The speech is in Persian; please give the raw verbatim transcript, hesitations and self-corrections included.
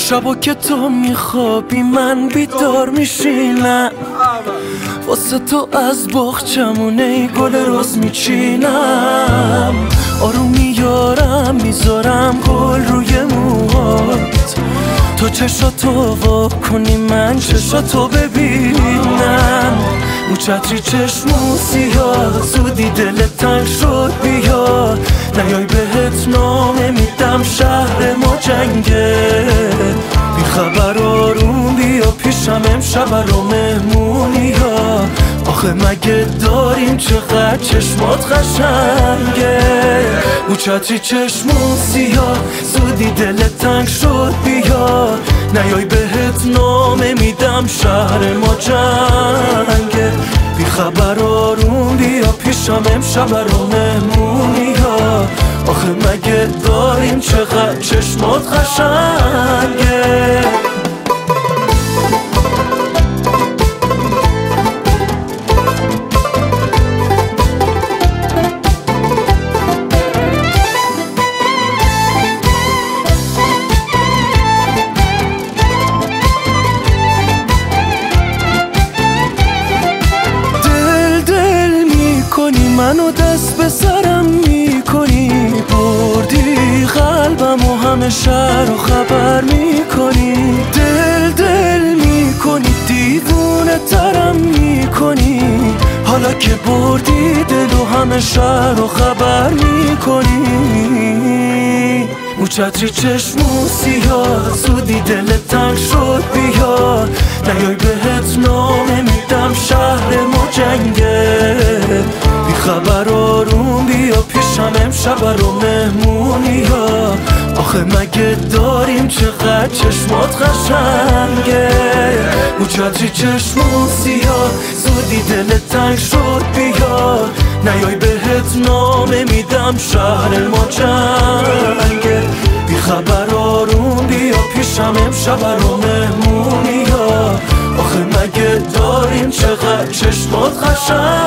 شبا که تو میخوابی من بیدار میشینم، واسه تو از باغچمونه گل رز میچینم. آروم میارم میذارم گل روی موهات، تو چشاتو وا کنی من چشاتو ببینم. اون چتری چشمو سیاه زودی دلت تنگ شد بیا، نیای بهت نامه میدم شهر ما جنگه. بی خبر آروم بیا پیشم امشب رو مهمونی ها، آخه مگه داریم چقدر چشمات قشنگه. اون چتری چشمو سیاه زودی دلت تنگ شد بیا، نیای بهت نامه میدم شهر ما جنگه. بی خبر آروم بیا پیشم امشب رو مهمونی ها، آخه مگه داریم چقدر چشمات قشنگه. منو دست به سرم میکنی، بردی قلبم و همه شهر و خبر میکنی. دل دل میکنی دیوونه ترم میکنی، حالا که بردی دل و همه شهر و خبر میکنی. اون چتری چشمو سیاه زودی دلت تنگ شد بیا، نیای بهت نامه میدم شهر ما جنگه. بی خبر آروم بیا پیشم امشب رو مهمونی ها، آخه مگه داریم چقدر چشمات قشنگه. اون چتری چشمو سیاه زودی دلت تنگ شد بیا، نیای بهت نامه میدم شهر ما جنگه. بی خبر آروم بیا پیشم امشب رو مهمونی ها، آخه مگه داریم چقدر چشمات قشنگه.